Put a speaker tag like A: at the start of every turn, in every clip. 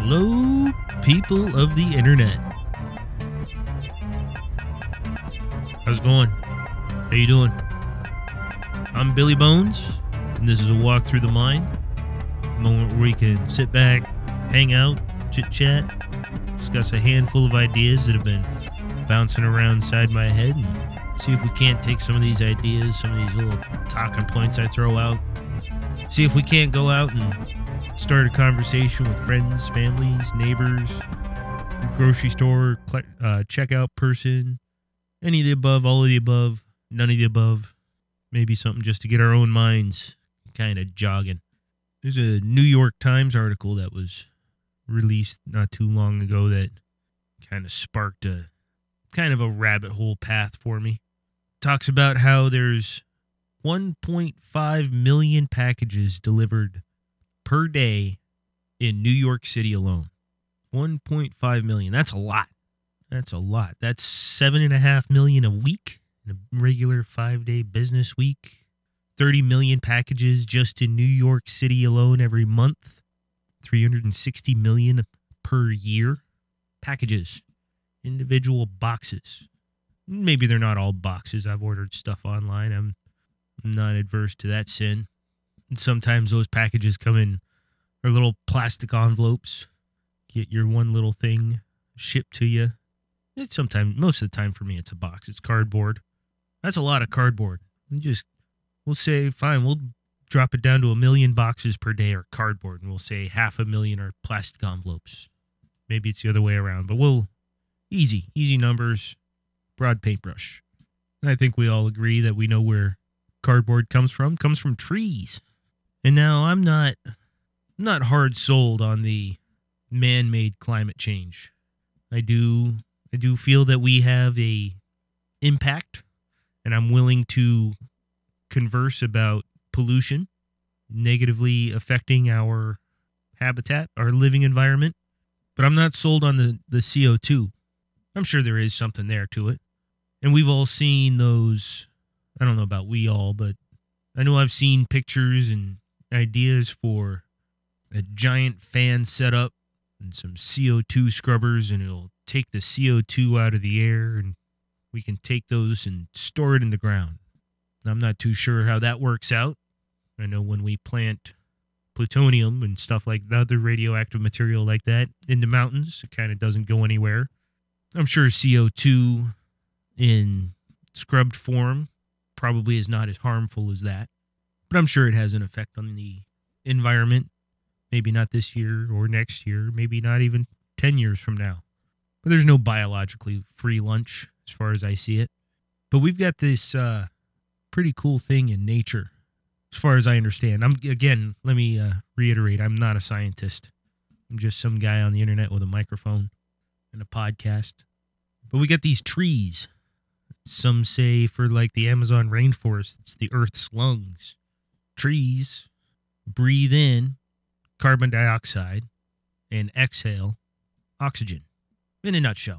A: Hello, people of the internet. How's it going? How you doing? I'm Billy Bones, and this is a walk through the mind. A moment where we can sit back, hang out, chit-chat, discuss a handful of ideas that have been bouncing around inside my head, and see if we can't take some of these ideas, some of these little talking points I throw out, see if we can't go out and start a conversation with friends, families, neighbors, grocery store, checkout person, any of the above, all of the above, none of the above. Maybe something just to get our own minds kind of jogging. There's a New York Times article that was released not too long ago that kind of sparked a kind of a rabbit hole path for me. Talks about how there's 1.5 million packages delivered per day in New York City alone. 1.5 million. That's a lot. That's 7.5 million a week in a regular 5-day business week. 30 million packages just in New York City alone every month. 360 million per year. Packages. Individual boxes. Maybe they're not all boxes. I've ordered stuff online. I'm not adverse to that sin. And sometimes those packages come in our little plastic envelopes. Get your one little thing shipped to you. Most of the time for me, it's a box. It's cardboard. That's a lot of cardboard. We'll say, fine, we'll drop it down to 1 million boxes per day are cardboard, and we'll say 500,000 are plastic envelopes. Maybe it's the other way around, but easy numbers, broad paintbrush. And I think we all agree that we know where cardboard comes from trees. And now I'm not hard sold on the man-made climate change. I do feel that we have a impact, and I'm willing to converse about pollution negatively affecting our habitat, our living environment. But I'm not sold on the CO2. I'm sure there is something there to it. And we've all seen those, I don't know about we all, but I know I've seen pictures and ideas for a giant fan setup and some CO2 scrubbers, and it'll take the CO2 out of the air, and we can take those and store it in the ground. I'm not too sure how that works out. I know when we plant plutonium and stuff like the other radioactive material like that in the mountains, it kind of doesn't go anywhere. I'm sure CO2 in scrubbed form probably is not as harmful as that, but I'm sure it has an effect on the environment. Maybe not this year or next year, maybe not even 10 years from now. But there's no biologically free lunch as far as I see it. But we've got this pretty cool thing in nature, as far as I understand. Let me reiterate, I'm not a scientist. I'm just some guy on the internet with a microphone and a podcast. But we got these trees. Some say for like the Amazon rainforest, it's the Earth's lungs. Trees breathe in carbon dioxide and exhale oxygen. In a nutshell.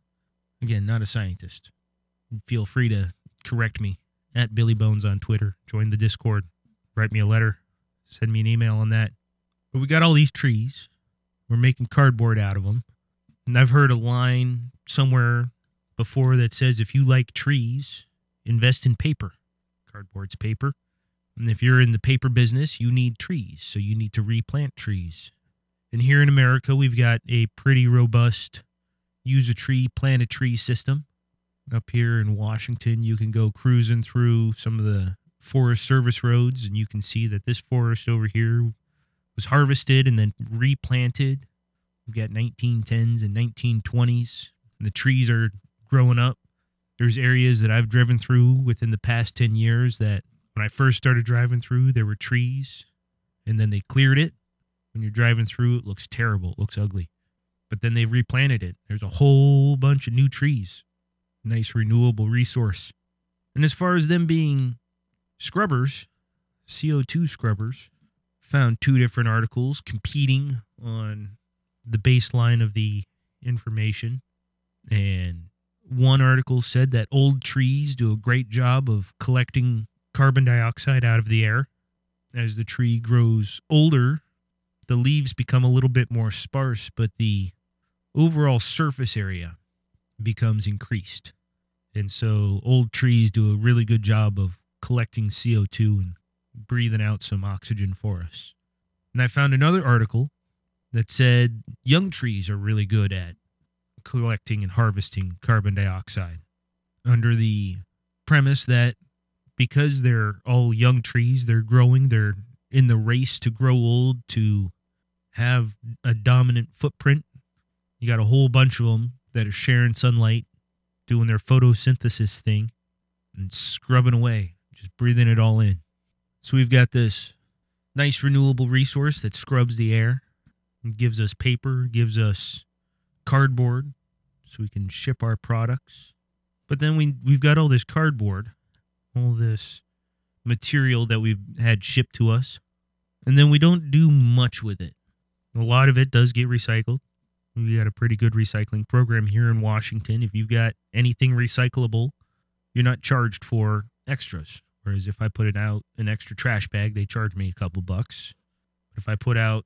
A: Again, not a scientist. Feel free to correct me at Billy Bones on Twitter. Join the Discord. Write me a letter. Send me an email on that. But we got all these trees. We're making cardboard out of them. And I've heard a line somewhere before that says, if you like trees, invest in paper. Cardboard's paper. And if you're in the paper business, you need trees. So you need to replant trees. And here in America, we've got a pretty robust use a tree, plant a tree system. Up here in Washington, you can go cruising through some of the Forest Service roads, and you can see that this forest over here was harvested and then replanted. We've got 1910s and 1920s, and the trees are growing up. There's areas that I've driven through within the past 10 years that when I first started driving through, there were trees, and then they cleared it. When you're driving through, it looks terrible. It looks ugly. But then they've replanted it. There's a whole bunch of new trees. Nice renewable resource. And as far as them being scrubbers, CO2 scrubbers, found 2 different articles competing on the baseline of the information. And one article said that old trees do a great job of collecting carbon dioxide out of the air. As the tree grows older, the leaves become a little bit more sparse, but the overall surface area becomes increased. And so old trees do a really good job of collecting CO2 and breathing out some oxygen for us. And I found another article that said young trees are really good at collecting and harvesting carbon dioxide, under the premise that because they're all young trees, they're growing, they're in the race to grow old, to have a dominant footprint. You got a whole bunch of them that are sharing sunlight, doing their photosynthesis thing, and scrubbing away, just breathing it all in. So we've got this nice renewable resource that scrubs the air, and gives us paper, gives us cardboard, so we can ship our products. But then we've got all this cardboard, all this material that we've had shipped to us, and then we don't do much with it. A lot of it does get recycled. We got a pretty good recycling program here in Washington. If you've got anything recyclable, you're not charged for extras. Whereas if I put it out an extra trash bag, they charge me a couple bucks. But if I put out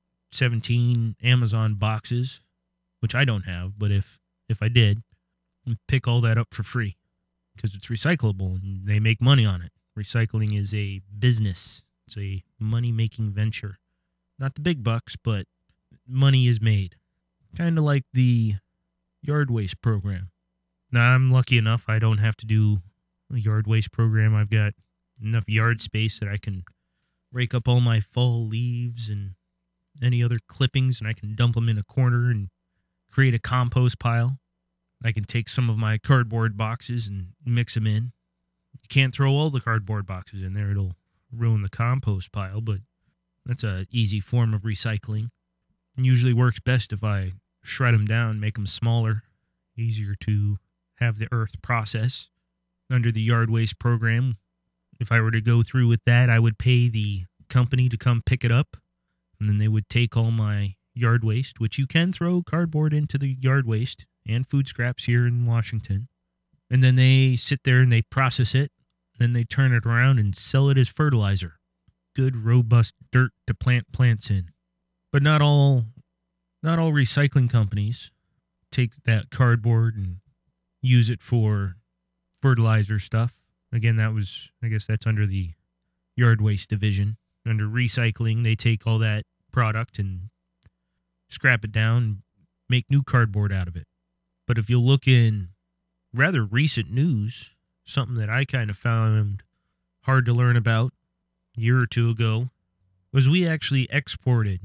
A: 17 Amazon boxes, which I don't have, but if I did, I'd pick all that up for free because it's recyclable and they make money on it. Recycling is a business. It's a money-making venture. Not the big bucks, but money is made. Kind of like the yard waste program. Now, I'm lucky enough I don't have to do a yard waste program. I've got enough yard space that I can rake up all my fall leaves and any other clippings, and I can dump them in a corner and create a compost pile. I can take some of my cardboard boxes and mix them in. You can't throw all the cardboard boxes in there. It'll ruin the compost pile, but that's an easy form of recycling. It usually works best if I shred them down, make them smaller, easier to have the earth process. Under the yard waste program, if I were to go through with that, I would pay the company to come pick it up, and then they would take all my yard waste, which you can throw cardboard into the yard waste and food scraps here in Washington. And then they sit there and they process it. Then they turn it around and sell it as fertilizer. Good, robust dirt to plant plants in. But not all recycling companies take that cardboard and use it for fertilizer stuff. Again, I guess that's under the yard waste division. Under recycling, they take all that product and scrap it down and make new cardboard out of it. But if you look in rather recent news, something that I kind of found hard to learn about a year or two ago was we actually exported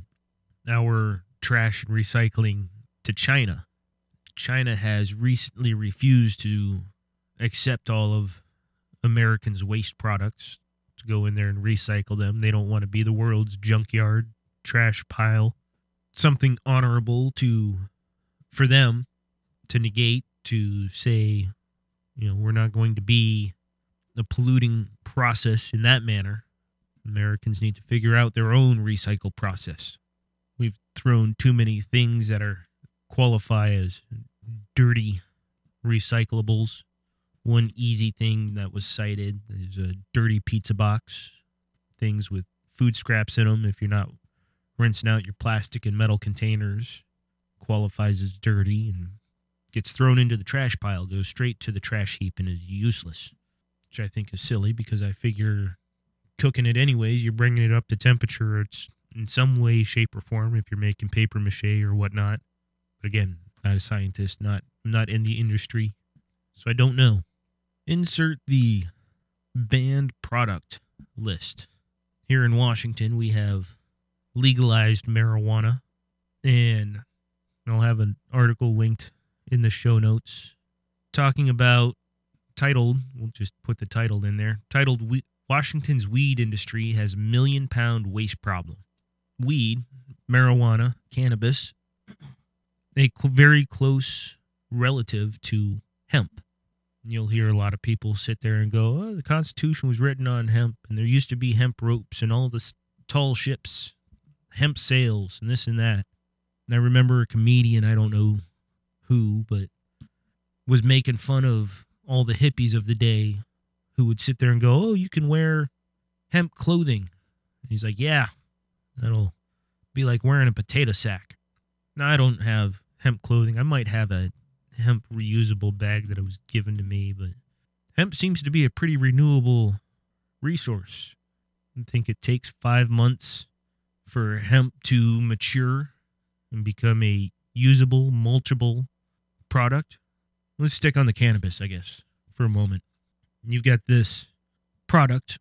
A: our trash and recycling to China. China has recently refused to accept all of Americans' waste products to go in there and recycle them. They don't want to be the world's junkyard, trash pile. Something honorable for them to negate, to say, we're not going to be a polluting process in that manner. Americans need to figure out their own recycle process. We've thrown too many things that qualify as dirty recyclables. One easy thing that was cited is a dirty pizza box. Things with food scraps in them, if you're not rinsing out your plastic and metal containers, qualifies as dirty and gets thrown into the trash pile, goes straight to the trash heap and is useless, which I think is silly because I figure cooking it anyways, you're bringing it up to temperature. It's in some way, shape, or form if you're making paper mache or whatnot. But again, not a scientist, not in the industry, so I don't know. Insert the banned product list. Here in Washington, we have legalized marijuana, and I'll have an article linked in the show notes talking about we'll just put the title in there, titled Washington's Weed Industry Has $1 Million Waste Problem. Weed, marijuana, cannabis, a very close relative to hemp. You'll hear a lot of people sit there and go, the Constitution was written on hemp, and there used to be hemp ropes and all the tall ships, hemp sails, and this and that. And I remember a comedian, I don't know who, but was making fun of all the hippies of the day who would sit there and go, you can wear hemp clothing. And he's like, yeah, that'll Be like wearing a potato sack. Now, I don't have hemp clothing. I might have a hemp reusable bag that was given to me, but hemp seems to be a pretty renewable resource. I think it takes 5 months for hemp to mature and become a usable, mulchable product. Let's stick on the cannabis, I guess, for a moment. You've got this product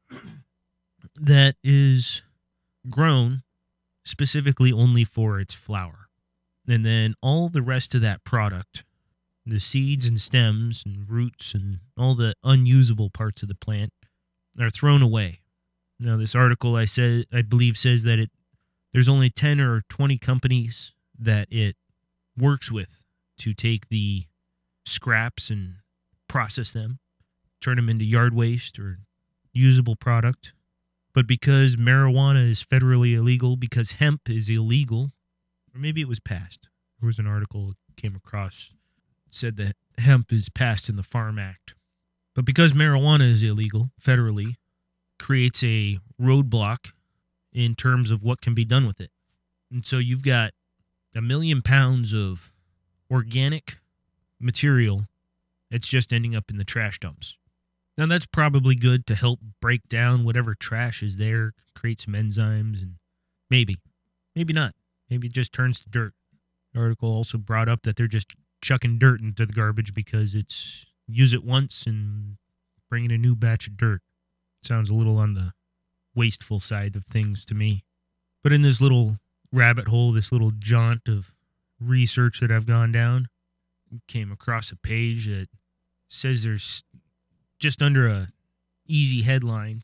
A: that is grown specifically only for its flower. And then all the rest of that product, the seeds and stems and roots and all the unusable parts of the plant, are thrown away. Now, this article I believe says that there's only 10 or 20 companies that it works with to take the scraps and process them, turn them into yard waste or usable product. But because marijuana is federally illegal, because hemp is illegal, or maybe it was passed. There was an article I came across that said that hemp is passed in the Farm Act. But because marijuana is illegal federally, creates a roadblock in terms of what can be done with it. And so you've got 1 million pounds of organic material that's just ending up in the trash dumps. Now, that's probably good to help break down whatever trash is there, create some enzymes, and maybe not. Maybe it just turns to dirt. The article also brought up that they're just chucking dirt into the garbage because it's use it once and bring in a new batch of dirt. Sounds a little on the wasteful side of things to me. But in this little rabbit hole, this little jaunt of research that I've gone down, came across a page that says there's just under a easy headline,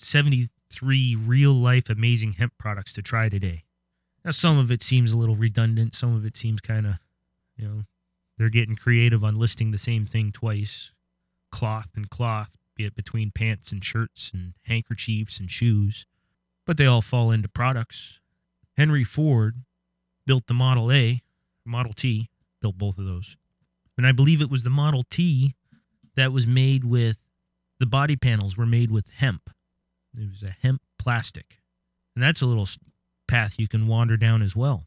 A: 73 real-life amazing hemp products to try today. Now, some of it seems a little redundant. Some of it seems kind of, they're getting creative on listing the same thing twice. Cloth and cloth, be it between pants and shirts and handkerchiefs and shoes. But they all fall into products. Henry Ford built the Model A, Model T, built both of those. And I believe it was the Model T that was made with, the body panels were made with hemp. It was a hemp plastic. And that's a little path you can wander down as well.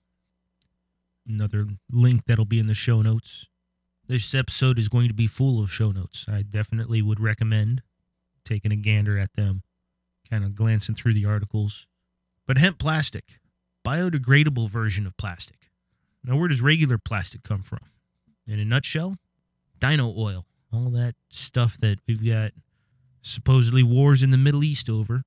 A: Another link that'll be in the show notes. This episode is going to be full of show notes. I definitely would recommend taking a gander at them, kind of glancing through the articles. But hemp plastic, biodegradable version of plastic. Now, where does regular plastic come from? In a nutshell, dino oil. All that stuff that we've got supposedly wars in the Middle East over.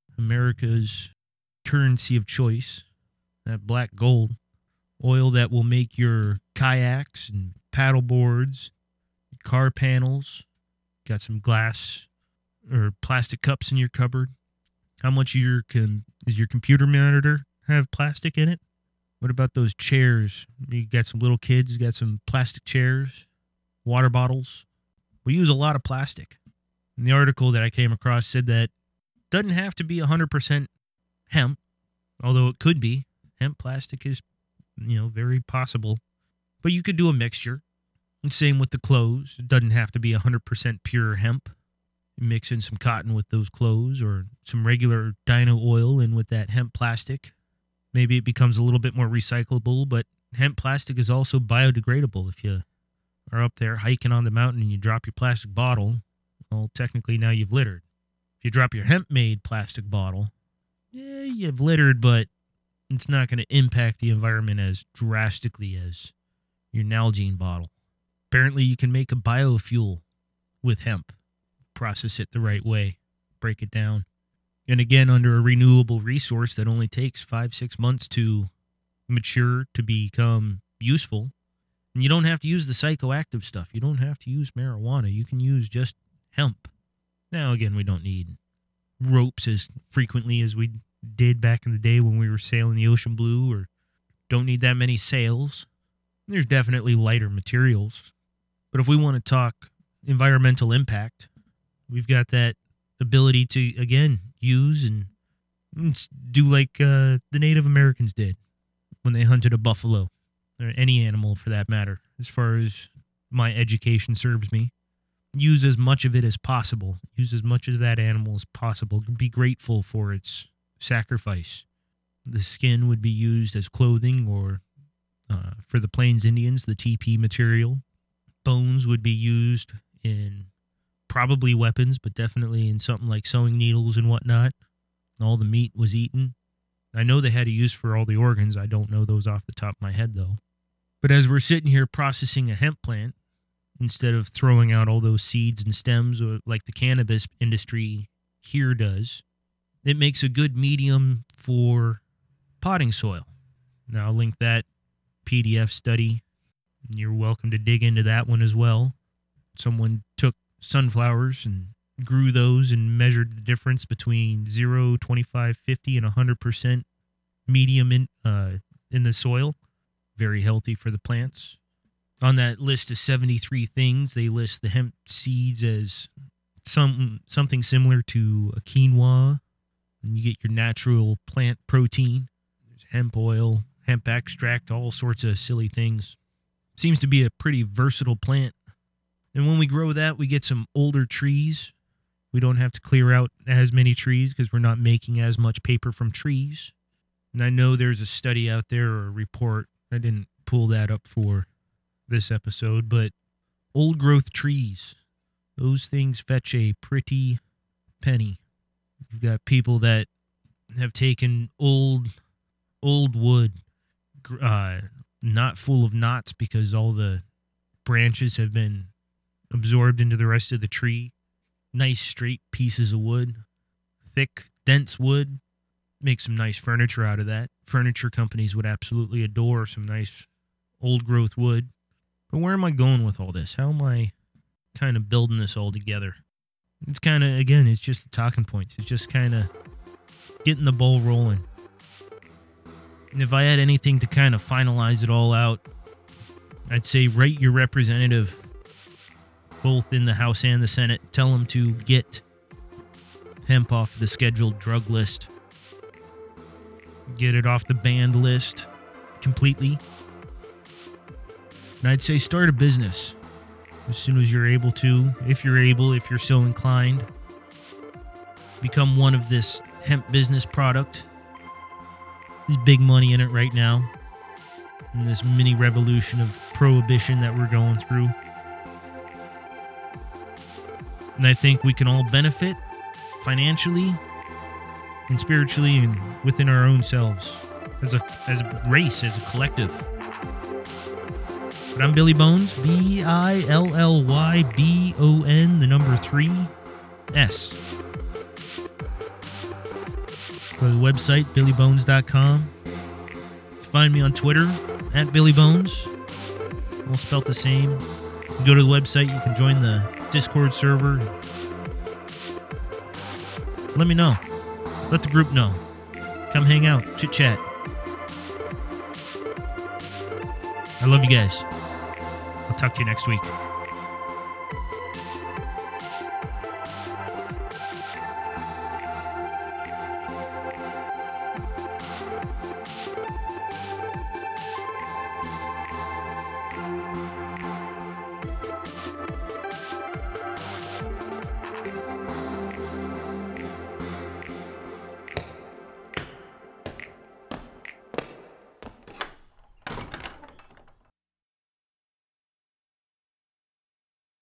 A: America's currency of choice, that black gold. Oil that will make your kayaks and paddle boards, car panels. Got some glass or plastic cups in your cupboard. How much does your computer monitor have plastic in it? What about those chairs? You got some little kids, you got some plastic chairs, water bottles. We use a lot of plastic. And the article that I came across said that it doesn't have to be 100% hemp, although it could be. Hemp plastic is, very possible. But you could do a mixture. And same with the clothes. It doesn't have to be 100% pure hemp. You mix in some cotton with those clothes or some regular dino oil in with that hemp plastic. Maybe it becomes a little bit more recyclable, but hemp plastic is also biodegradable. If you are up there hiking on the mountain and you drop your plastic bottle, well, technically now you've littered. If you drop your hemp-made plastic bottle, you've littered, but it's not going to impact the environment as drastically as your Nalgene bottle. Apparently, you can make a biofuel with hemp. Process it the right way. Break it down. And again, under a renewable resource that only takes 5-6 months to mature to become useful. And you don't have to use the psychoactive stuff. You don't have to use marijuana. You can use just hemp. Now, again, we don't need ropes as frequently as we did back in the day when we were sailing the ocean blue, or don't need that many sails. There's definitely lighter materials. But if we want to talk environmental impact, we've got that ability to, again, use and do like the Native Americans did when they hunted a buffalo, or any animal for that matter, as far as my education serves me. Use as much of it as possible. Use as much of that animal as possible. Be grateful for its sacrifice. The skin would be used as clothing or for the Plains Indians, the teepee material. Bones would be used in probably weapons, but definitely in something like sewing needles and whatnot. All the meat was eaten. I know they had a use for all the organs. I don't know those off the top of my head, though. But as we're sitting here processing a hemp plant, instead of throwing out all those seeds and stems or like the cannabis industry here does, it makes a good medium for potting soil. Now, I'll link that PDF study. You're welcome to dig into that one as well. Someone took sunflowers and grew those and measured the difference between 0, 25, 50, and 100% medium in the soil. Very healthy for the plants. On that list of 73 things, they list the hemp seeds as something similar to a quinoa. And you get your natural plant protein. There's hemp oil, hemp extract, all sorts of silly things. Seems to be a pretty versatile plant. And when we grow that, we get some older trees. We don't have to clear out as many trees because we're not making as much paper from trees. And I know there's a study out there or a report. I didn't pull that up for this episode, but old growth trees, those things fetch a pretty penny. You've got people that have taken old wood, not full of knots because all the branches have been absorbed into the rest of the tree. Nice straight pieces of wood, thick, dense wood. Make some nice furniture out of that. Furniture companies would absolutely adore some nice old growth wood. But where am I going with all this? How am I kind of building this all together? It's kind of, again, it's just the talking points. It's just kind of getting the ball rolling. And if I had anything to kind of finalize it all out, I'd say write your representative, both in the House and the Senate. Tell them to get hemp off the scheduled drug list. Get it off the banned list completely. And I'd say start a business as soon as you're able to. If you're so inclined. Become one of this hemp business product. There's big money in it right now. In this mini revolution of prohibition that we're going through. And I think we can all benefit financially and spiritually and within our own selves as a race, as a collective. But I'm Billy Bones, BILLYBON, the number 3, S. Go to the website, billybones.com. Find me on Twitter, @BillyBones. All spelt the same. You go to the website, you can join the Discord server. Let me know. Let the group know. Come hang out, chit chat. I love you guys. I'll talk to you next week.